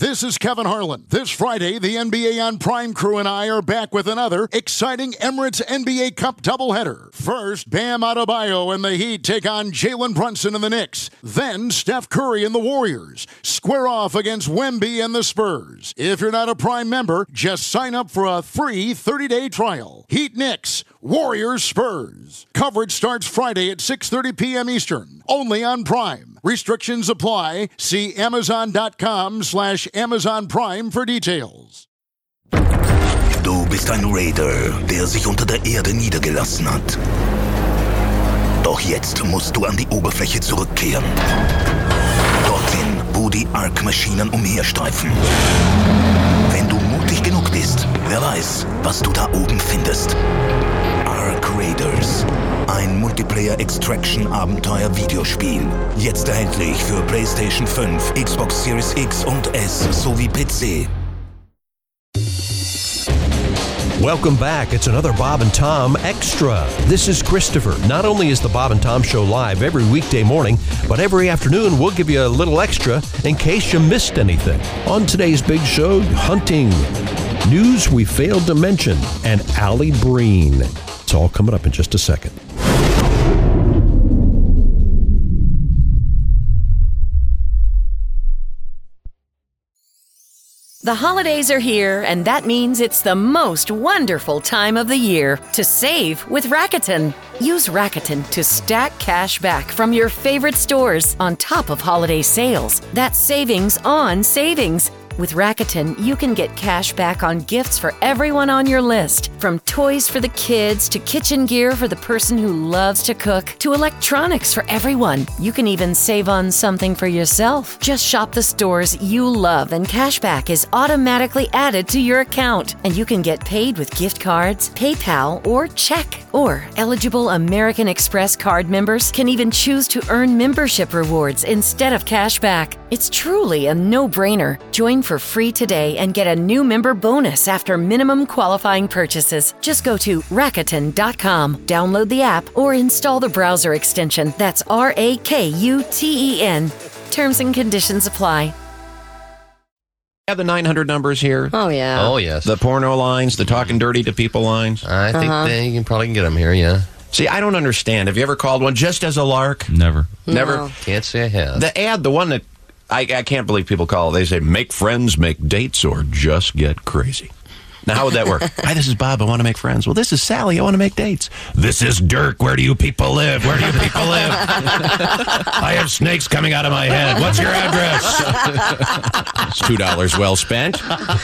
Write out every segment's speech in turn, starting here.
This is Kevin Harlan. This Friday, the NBA on Prime crew and I are back with another exciting Emirates NBA Cup doubleheader. First, Bam Adebayo and the Heat take on Jalen Brunson and the Knicks. Then, Steph Curry and the Warriors square off against Wemby and the Spurs. If you're not a Prime member, just sign up for a free 30-day trial. Heat Knicks, Warriors Spurs. Coverage starts Friday at 6:30 p.m. Eastern, only on Prime. Restrictions apply. See Amazon.com/Amazon Prime for details. Du bist ein Raider, der sich unter der Erde niedergelassen hat. Doch jetzt musst du an die Oberfläche zurückkehren. Dorthin, wo die Ark-Maschinen umherstreifen. Wenn du mutig genug bist, wer weiß, was du da oben findest. Ark Raiders. Ein Multiplayer-Extraction-Abenteuer-Videospiel. Jetzt erhältlich für PlayStation 5, Xbox Series X und S sowie PC. Welcome back. It's another Bob and Tom Extra. This is Christopher. Not only is the Bob and Tom Show live every weekday morning, but every afternoon we'll give you a little extra in case you missed anything. On today's big show, hunting, news we failed to mention, and Allie Breen. It's all coming up in just a second. The holidays are here, and that means it's the most wonderful time of the year to save with Rakuten. Use Rakuten to stack cash back from your favorite stores on top of holiday sales. That's savings on savings. With Rakuten, you can get cash back on gifts for everyone on your list. From toys for the kids, to kitchen gear for the person who loves to cook, to electronics for everyone. You can even save on something for yourself. Just shop the stores you love and cash back is automatically added to your account. And you can get paid with gift cards, PayPal, or check. Or eligible American Express card members can even choose to earn membership rewards instead of cash back. It's truly a no-brainer. Join for free today and get a new member bonus after minimum qualifying purchases. Just go to Rakuten.com, download the app, or install the browser extension. That's RAKUTEN. Terms and conditions apply. Have the 900 numbers here? Oh, yeah. Oh, yes. The porno lines, the talking dirty to people lines? I think you can probably get them here, yeah. See, I don't understand. Have you ever called one just as a lark? Never. Never? No. Can't say I have. The ad, the one that I can't believe people call, they say, make friends, make dates, or just get crazy. Now, how would that work? Hi, this is Bob. I want to make friends. Well, this is Sally. I want to make dates. This is Dirk. Where do you people live? Where do you people live? I have snakes coming out of my head. What's your address? It's $2 well spent.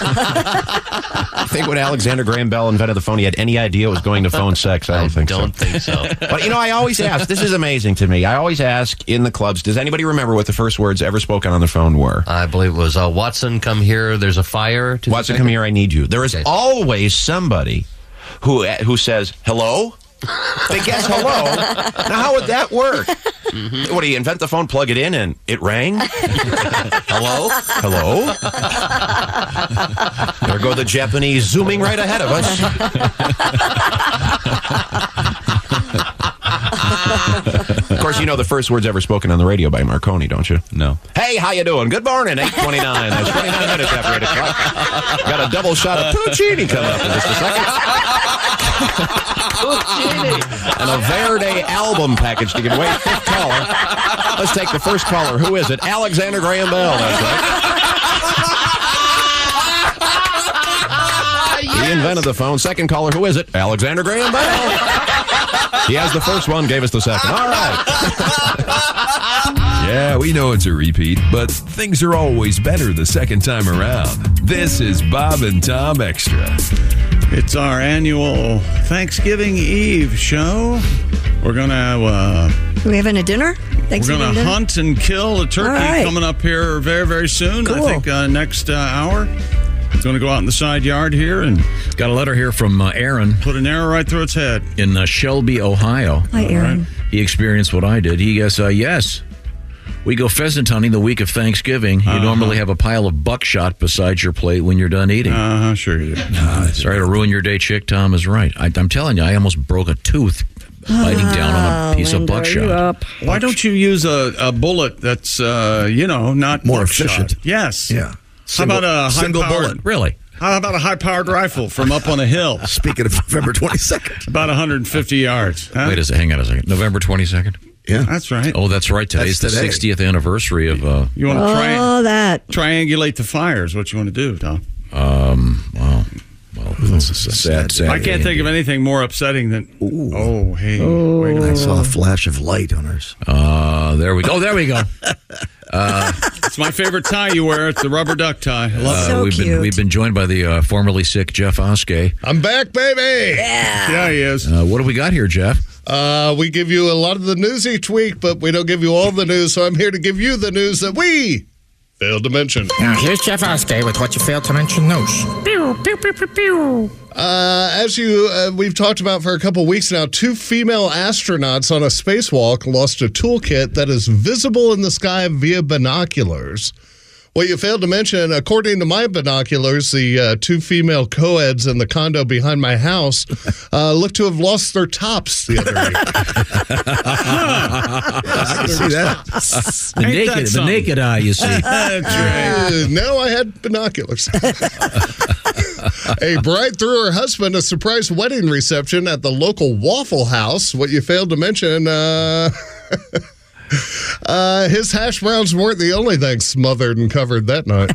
I think when Alexander Graham Bell invented the phone, he had any idea it was going to phone sex. I don't think so. But, I always ask, this is amazing to me. I always ask in the clubs, does anybody remember what the first words ever spoken on the phone were? I believe it was, Watson, come here. There's a fire. Watson, come here. I need you. There is always somebody who says, hello? They guess hello. Now, how would that work? Mm-hmm. What, do you invent the phone, plug it in, and it rang? Hello? Hello? There go the Japanese zooming right ahead of us. Of course, you know the first words ever spoken on the radio by Marconi, don't you? No. Hey, how you doing? Good morning, 8:29. That's 29 minutes after 8 o'clock. Got a double shot of Puccini coming up in just a second. Puccini. And a Verde album package to give away. Fifth caller. Let's take the first caller. Who is it? Alexander Graham Bell. That's right. He invented the phone. Second caller. Who is it? Alexander Graham Bell. He has the first one, gave us the second. All right. Yeah, we know it's a repeat, but things are always better the second time around. This is Bob and Tom Extra. It's our annual Thanksgiving Eve show. We're going to have Are we having a dinner? We're going to hunt and kill a turkey coming up here very, very soon. Cool. I think next hour. Going to go out in the side yard here and got a letter here from Aaron. Put an arrow right through its head. In Shelby, Ohio. Hi, Aaron. Right. He experienced what I did. He goes, yes, we go pheasant hunting the week of Thanksgiving. You normally have a pile of buckshot beside your plate when you're done eating. Sure you do. Sorry to ruin your day, chick. Tom is right. I'm telling you, I almost broke a tooth biting down on a piece of buckshot. Why don't you use a bullet that's, not more buckshot? efficient? Yes. Yeah. How about a single high-powered bullet? Really? How about a high-powered rifle from up on a hill? Speaking of November 22nd. About 150 yards. Huh? Wait a second. Hang on a second. November 22nd? Yeah. That's right. Oh, that's right. Today's That's today. the 60th anniversary of... You want to that. triangulate the fire is what you want to do, Tom. Well, this is a sad I can't think of anything more upsetting than... Ooh. Oh, hey. Wait a I minute. saw a flash of light on hers. There we go. There we go. It's my favorite tie you wear. It's the rubber duck tie. I love it. We've been joined by the formerly sick Jeff Oskey. I'm back, baby. Yeah, he is. What do we got here, Jeff? We give you a lot of the news each week, but we don't give you all the news, so I'm here to give you the news that we failed to mention. Now, here's Jeff Oskey with what you failed to mention news. Pew, pew, pew, pew, pew. As we've talked about for a couple weeks now, 2 female astronauts on a spacewalk lost a toolkit that is visible in the sky via binoculars. What you failed to mention, according to my binoculars, the 2 female co-eds in the condo behind my house look to have lost their tops the other week. I can see that. The naked eye, you see. That's right. No, I had binoculars. A bride threw her husband a surprise wedding reception at the local Waffle House. What you failed to mention, his hash browns weren't the only thing smothered and covered that night.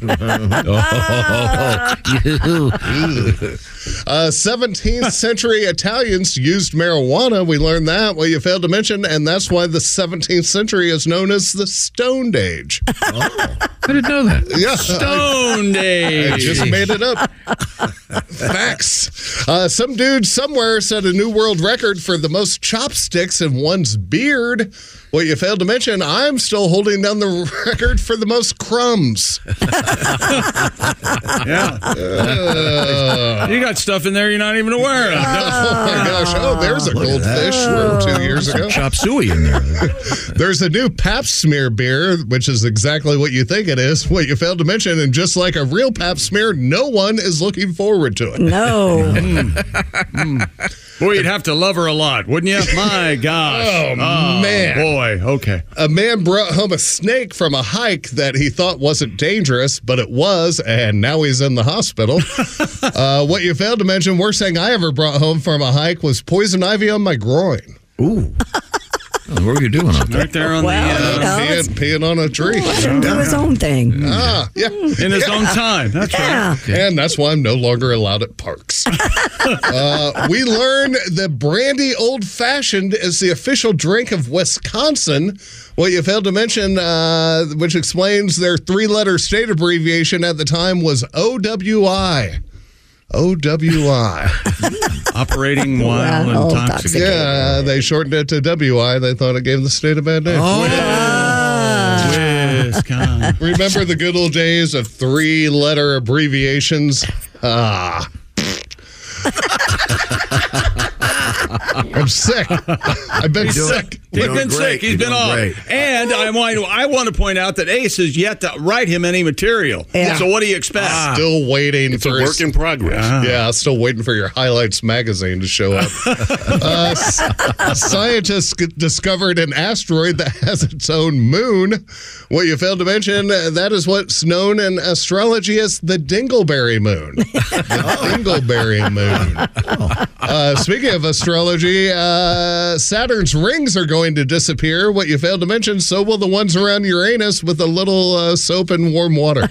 17th century Italians used marijuana. We learned that. Well, you failed to mention, and that's why the 17th century is known as the Stone Age. I didn't know that. Yeah, Stone Age. I just made it up. Facts. Some dude somewhere set a new world record for the most chopsticks in one's beard. What you failed to mention, I'm still holding down the record for the most crumbs. Yeah. You got stuff in there you're not even aware of. Oh, my gosh. Oh, there's a goldfish from 2 years ago. Chop suey in there. There's a new Pap Smear beer, which is exactly what you think it is. What you failed to mention, and just like a real Pap Smear, no one is looking forward to it. No. Boy, you'd have to love her a lot, wouldn't you? My gosh. Oh, man. Boy, okay. A man brought home a snake from a hike that he thought wasn't dangerous, but it was, and now he's in the hospital. What you failed to mention, worst thing I ever brought home from a hike was poison ivy on my groin. Ooh. What were you doing up there? Right there on peeing on a tree. Let him do his own thing. Yeah. In his own time. That's right. And that's why I'm no longer allowed at parks. We learned that brandy old fashioned is the official drink of Wisconsin. What you failed to mention, which explains their 3-letter state abbreviation at the time, was OWI. OWI. Operating while intoxicated. Yeah, they shortened it to WI. They thought it gave the state a bad name. Wisconsin. Remember the good old days of 3-letter abbreviations? I'm sick. I've been sick. He's been sick. He's been off. And I want to point out that Ace has yet to write him any material. Yeah. So what do you expect? Still waiting It's for a work in progress. Yeah, still waiting for your Highlights magazine to show up. Scientists discovered an asteroid that has its own moon. What you failed to mention, that is what's known in astrology as the Dingleberry moon. The Dingleberry moon. Speaking of astrology, Saturn's rings are going to disappear. What you failed to mention, so will the ones around Uranus with a little soap and warm water.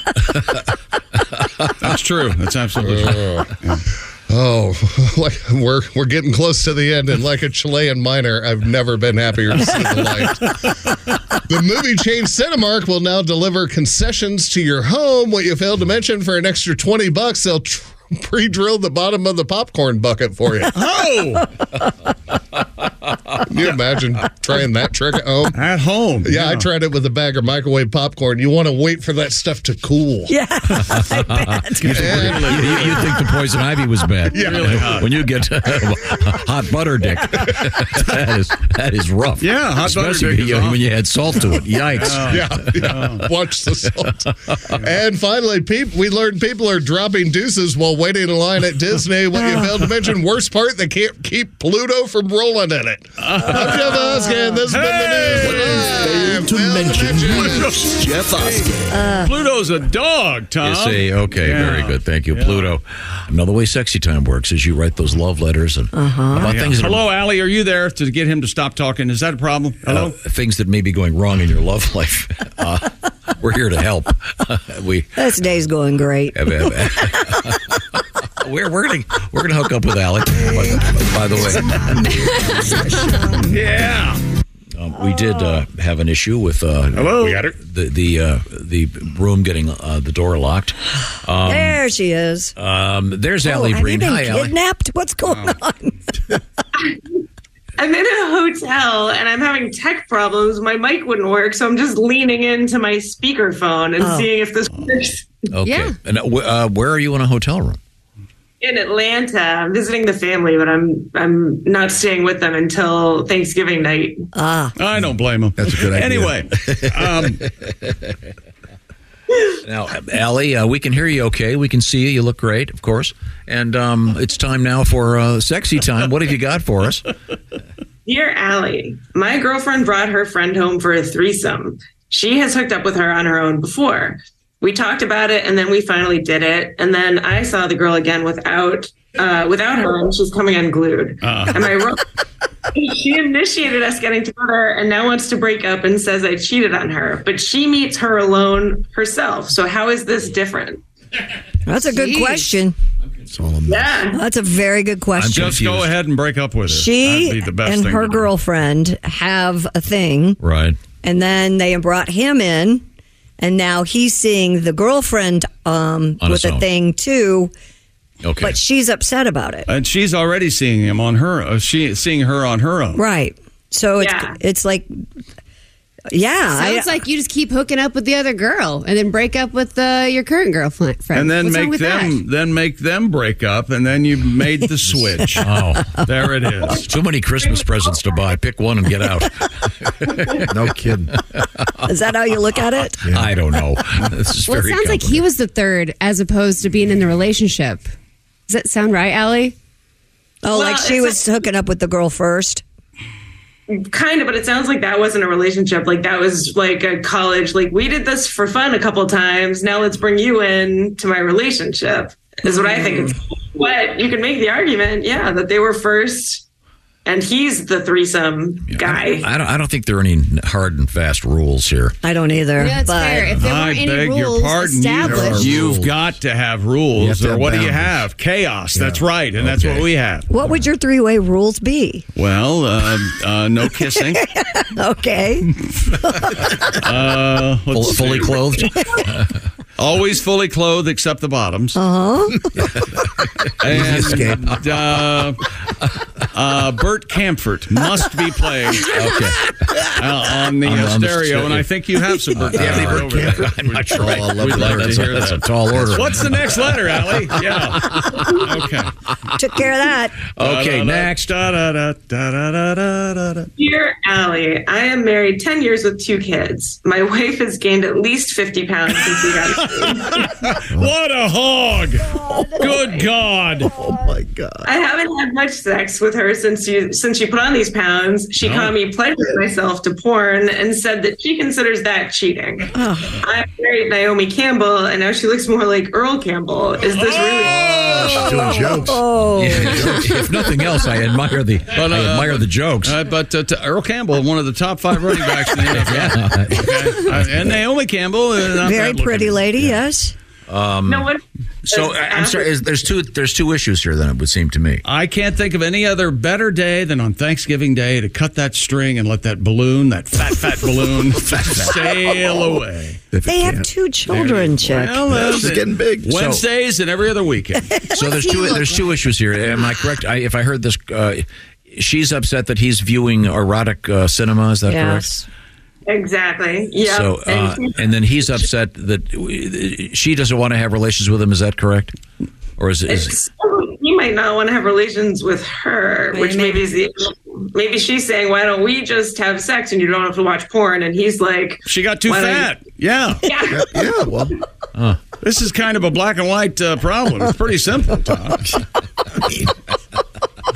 That's true. That's absolutely true. Oh, like we're getting close to the end, and like a Chilean miner, I've never been happier to see the light. The movie chain Cinemark will now deliver concessions to your home. What you failed to mention, for an extra $20, they'll pre-drill the bottom of the popcorn bucket for you. Oh! Can you imagine trying that trick at home? At home? Yeah, I tried it with a bag of microwave popcorn. You want to wait for that stuff to cool. Yeah, I bet. You think the poison ivy was bad. Yeah. Really hot. When you get hot butter dick, that is rough. Yeah, hot butter Especially dick is when you add salt to it. Yikes. Yeah. Watch the salt. And finally, we learned people are dropping deuces while waiting in line at Disney. What you failed to mention, worst part, they can't keep Pluto from rolling in it. I'm Jeff Oskin. This has been the news. To mention Jeff Oskin. Pluto's a dog, Tom. You see, okay, Yeah. very good. Thank you, Pluto. Another way sexy time works is you write those love letters and about things that Hello, Allie. Are you there to get him to stop talking? Is that a problem? Hello? things that may be going wrong in your love life. We're here to help. This day's going great. We're gonna hook up with Allie. By the way, yeah. We did have an issue with Hello? We got her. the room getting the door locked. There she is. There's Allie have Breen. you been Hi, Allie. kidnapped? What's going on? I'm in a hotel and I'm having tech problems. My mic wouldn't work, so I'm just leaning into my speakerphone and seeing if this works. Okay. Yeah. And where are you in a hotel room? In Atlanta, I'm visiting the family, but I'm not staying with them until Thanksgiving night. I don't blame him. That's a good idea. Anyway, Now, Allie, we can hear you okay. We can see you. You look great, of course. And it's time now for sexy time. What have you got for us? Dear Allie, my girlfriend brought her friend home for a threesome. She has hooked up with her on her own before. We talked about it, and then we finally did it. And then I saw the girl again without her, and she's coming unglued. Am I wrong? She initiated us getting together and now wants to break up and says I cheated on her. But she meets her alone herself. So how is this different? That's a good question. Yeah. That's a very good question. just go ahead and break up with her. She That'd be the best and thing her to do. girlfriend have a thing. Right. And then they brought him in, and now he's seeing the girlfriend with his a own. thing too. Okay. But she's upset about it. And she's already seeing him on her. Seeing her on her own. Right. So it's like, Sounds like you just keep hooking up with the other girl and then break up with your current girlfriend. And then What's wrong make with that? make them break up, and then you made the switch. There it is. Too many Christmas presents to buy. Pick one and get out. No kidding. Is that how you look at it? I don't know. This is Well, it very sounds like he was the third as opposed to being in the relationship. Does that sound right, Allie? Oh, like she was hooking up with the girl first? Kind of, but it sounds like that wasn't a relationship. Like that was like a college, like we did this for fun a couple times. Now let's bring you in to my relationship is what I think. But you can make the argument, that they were first and he's the threesome guy. I don't think there are any hard and fast rules here. I don't either. Yeah, it's fair. If there weren't any rules established. You've got to have rules, to or have what do you boundaries. have? Chaos. That's right, and that's what we have. What would your three-way rules be? Well, no kissing. Okay. Fully clothed. Always fully clothed except the bottoms. And Bert Camfort must be playing on the stereo, and I think you have some Bert Camfort over there. I'm not sure. We'd like to hear That's a that. tall order. What's the next letter, Allie? Yeah. Okay. Took care of that. Okay, next. Dear Allie, I am married 10 years with 2 kids. My wife has gained at least 50 pounds since we got married. What a hog! Good God! Oh my God! I haven't had much sex with her since she put on these pounds. She caught me pleasuring myself to porn and said that she considers that cheating. I married Naomi Campbell, and now she looks more like Earl Campbell. Is this really? She's doing jokes. If nothing else, I admire the jokes. But Earl Campbell, one of the top 5 running backs in the NFL. Okay. And Naomi Campbell, not Very bad pretty looking. lady, yes. So I'm sorry. There's two issues here. Then it would seem to me. I can't think of any other better day than on Thanksgiving Day to cut that string and let that balloon, that fat balloon, sail away. They have 2 children, Chick. Well, She's getting big. Wednesdays and every other weekend. So there's two issues here. Am I correct? If I heard this, she's upset that he's viewing erotic cinema. Is that correct? Exactly. Yeah. So, and then he's upset that she doesn't want to have relations with him. Is that correct? Or is he might not want to have relations with her, which maybe is the maybe she's saying, why don't we just have sex and you don't have to watch porn? And he's like, she got too fat. Yeah. Well, this is kind of a black and white problem. It's pretty simple, Tom.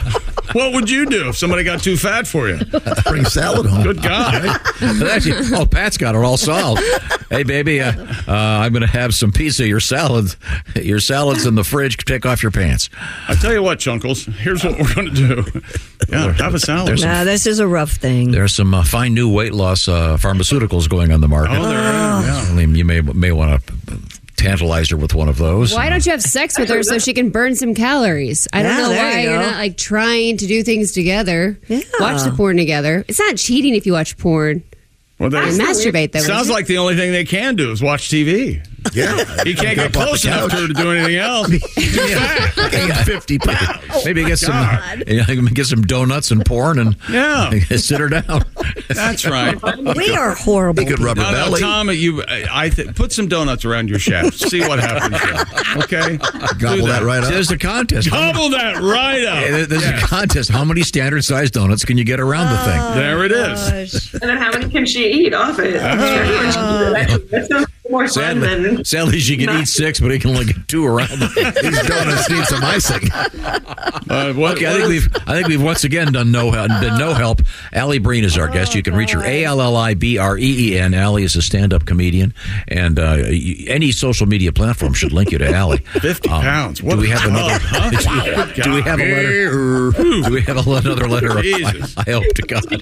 What would you do if somebody got too fat for you? Bring salad home. Good God. Actually, Pat's got it all solved. Hey, baby, I'm going to have some pizza. Your salad's in the fridge. Take off your pants. I tell you what, Chunkles, here's what we're going to do. Yeah, have a salad. Nah, this is a rough thing. There's some fine new weight loss pharmaceuticals going on the market. Oh, there is. I mean, you may want to tantalize her with one of those. Why don't you have sex with her so she can burn some calories? I don't know why you're not like trying to do things together. Yeah. Watch the porn together. It's not cheating if you watch porn. Well, and masturbate, though. Sounds like the only thing they can do is watch TV. Yeah. He can't get close enough to her to do anything else. Yeah. 50 pounds. Maybe get some donuts and porn and sit her down. That's right. We are horrible. Good rubber belly. Tom, put some donuts around your shaft. See what happens there. Okay? Gobble that right up. There's a contest. Gobble that right up. Hey, there's a contest. How many standard-sized donuts can you get around the thing? There it is. And then how many can she eat off it? That sounds more fun than... Sadly, she can eat 6, but he can only get 2 around the thing. These donuts need some icing. I think we've once again been no help. Allie Breen is our guest. You can reach her ALLIBREEN. Allie is a stand-up comedian, and any social media platform should link you to Allie. 50 pounds. What do we have another? Do we have a letter? Do we have another letter? I hope to God.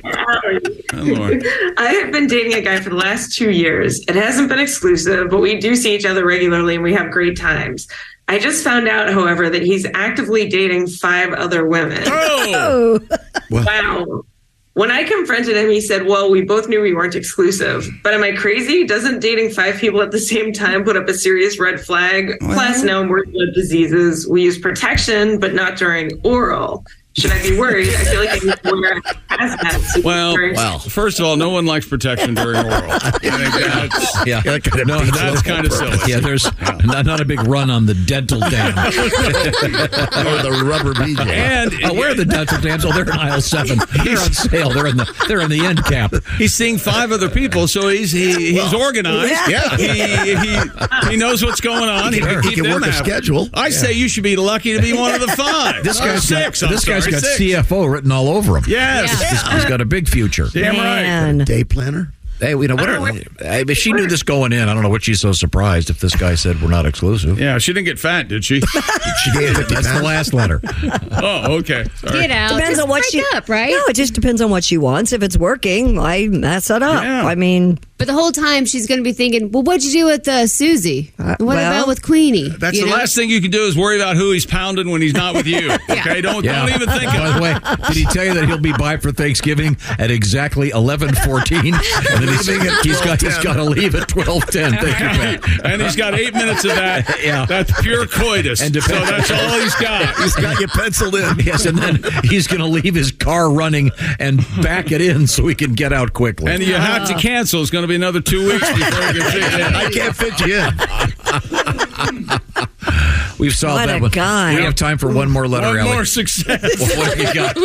I have been dating a guy for the last 2 years. It hasn't been exclusive, but we do see each other regularly and we have great times. I just found out, however, that he's actively dating 5 other women. Oh! Wow. When I confronted him, he said, well, we both knew we weren't exclusive. But am I crazy? Doesn't dating 5 people at the same time put up a serious red flag? Well, plus, now I'm worried about diseases. We use protection, but not during oral. Should I be worried? I feel like I need to wear a hazmat. Well, first of all, no one likes protection during oral. That's kind of silly. Yeah, there's not a big run on the dental dam. Or the rubber BJ. And where are the dental dams? Oh, they're in aisle 7. They're on sale. They're in the end cap. He's seeing 5 other people, so he's organized. Yeah. He knows what's going on. He can work a schedule. I say you should be lucky to be one of the 5. This guy's 6. This guy's got CFO written all over him. Yes. He's got a big future. Damn right. Day planner. Hey, if she knew this going in, I don't know what she's so surprised if this guy said we're not exclusive. Yeah, she didn't get fat, did she? She gave 50 That's the last letter. Oh, okay. Sorry. Get out. Depends on what she up, right? No, it just depends on what she wants. If it's working, I mess it up. Yeah. I mean, But the whole time she's going to be thinking, well, what'd you do with Susie? What about with Queenie? That's the last thing you can do is worry about who he's pounding when he's not with you. Okay, don't even think By the way, did he tell you that he'll be by for Thanksgiving at exactly 11:14? And then he's got to leave at 12:10. Thank you, Pat. And he's got 8 minutes of that. Yeah. That's pure coitus. And so that's all he's got. He's got you penciled in. Yes, and then he's going to leave his car running and back it in so he can get out quickly. And you have to cancel. It's going to be another 2 weeks before you can fit in. I can't fit you in. We've solved What that a one. guy. We have time for one more letter, One Ellie. more success. What have you got?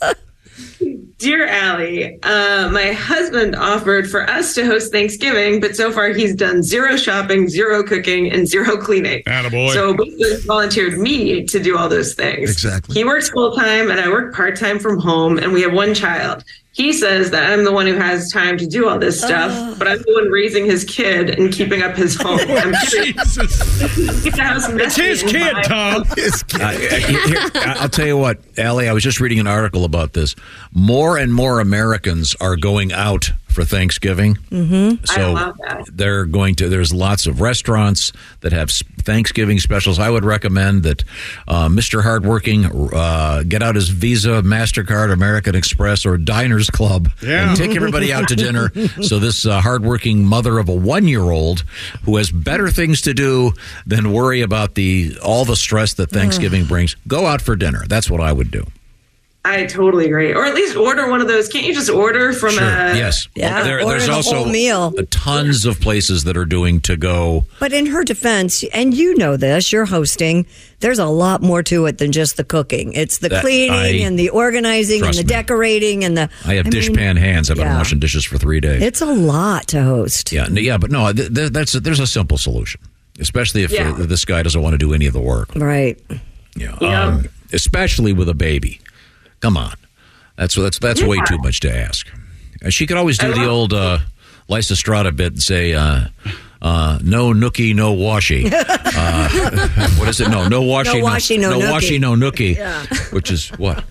Dear Allie, my husband offered for us to host Thanksgiving, but so far he's done 0 shopping, 0 cooking, and 0 cleaning. Attaboy. So basically volunteered me to do all those things. Exactly. He works full-time and I work part-time from home, and we have 1 child. He says that I'm the one who has time to do all this stuff, but I'm the one raising his kid and keeping up his home. I'm Jesus. It's his kid, Tom. I'll tell you what, Allie, I was just reading an article about this. More and more Americans are going out for Thanksgiving. Mm-hmm. So I love that. they're going to, there's lots of restaurants that have Thanksgiving specials. I would recommend that Mr. Hardworking get out his Visa, MasterCard, American Express, or Diners Club and take everybody out to dinner. So this hardworking mother of a 1-year-old who has better things to do than worry about all the stress that Thanksgiving brings, go out for dinner. That's what I would do. I totally agree. Or at least order one of those. Can't you just order from Yes. Yeah, There's order the also whole meal. Tons of places that are doing to-go. But in her defense, and you know this, you're hosting, there's a lot more to it than just the cooking. It's the cleaning and the organizing and the decorating and the... I have dishpan hands. I've been washing dishes for 3 days. It's a lot to host. Yeah, but no, there's a simple solution, especially if this guy doesn't want to do any of the work. Right. Yeah. Especially with a baby. Come on. That's way too much to ask. She could always do the old Lysistrata bit and say, no nookie, no washy. What is it? No washy, no washy, no nookie. Washy, no nookie. Yeah. Which is what?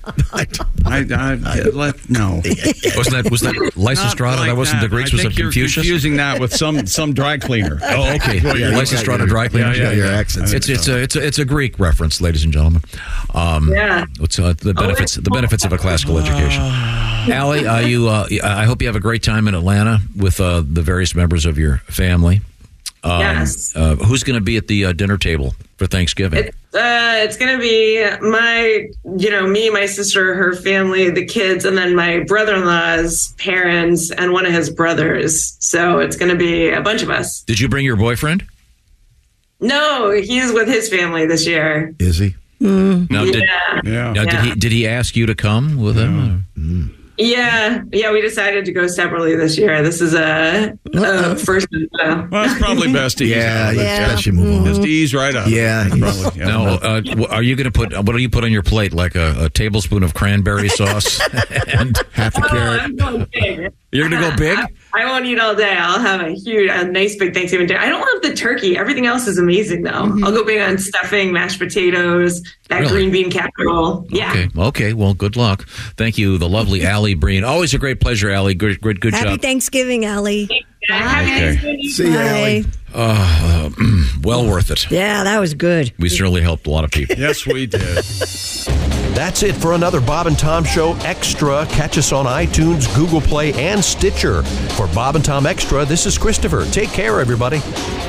No. Was that Lysistrata? That wasn't the Greeks. Was it you're Confucius? Confusing that with some dry cleaner. Oh, okay. Lysistrata dry cleaner. Yeah, your accents. It's a Greek reference, ladies and gentlemen. What's the benefits of a classical education? Allie, I hope you have a great time in Atlanta with the various members of your family. Yes. Who's going to be at the dinner table for Thanksgiving? It's going to be me, my sister, her family, the kids, and then my brother-in-law's parents and one of his brothers. So it's going to be a bunch of us. Did you bring your boyfriend? No, he's with his family this year. Is he? Now, did he ask you to come with him? Yeah, we decided to go separately this year. This is a first. Well, it's probably best to ease out. Best you move on. Just ease right up. Now, are you going to put? What do you put on your plate? Like a tablespoon of cranberry sauce and half a carrot? I'm going big. You're going to go big? I won't eat all day. I'll have a nice big Thanksgiving dinner. I don't love the turkey. Everything else is amazing, though. I'll go big on stuffing, mashed potatoes, that green bean casserole. Yeah. Okay. Well, good luck. Thank you, the lovely Allie Breen. Always a great pleasure, Allie. Good job. Happy Thanksgiving, Allie. See you, Allie. Well worth it. Yeah, that was good. We certainly helped a lot of people. Yes, we did. That's it for another Bob and Tom Show Extra. Catch us on iTunes, Google Play, and Stitcher. For Bob and Tom Extra, this is Christopher. Take care, everybody.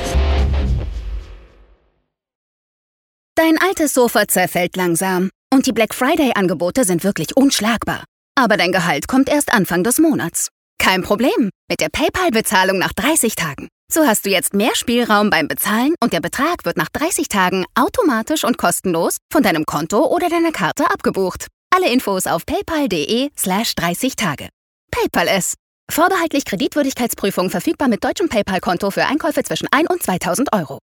Dein altes Sofa zerfällt langsam und die Black Friday-Angebote sind wirklich unschlagbar. Aber dein Gehalt kommt erst Anfang des Monats. Kein Problem mit der PayPal-Bezahlung nach 30 Tagen. So hast du jetzt mehr Spielraum beim Bezahlen und der Betrag wird nach 30 Tagen automatisch und kostenlos von deinem Konto oder deiner Karte abgebucht. Alle Infos auf paypal.de/30 Tage. PayPal es. Vorbehaltlich Kreditwürdigkeitsprüfung verfügbar mit deutschem PayPal-Konto für Einkäufe zwischen 1 und 2.000 Euro.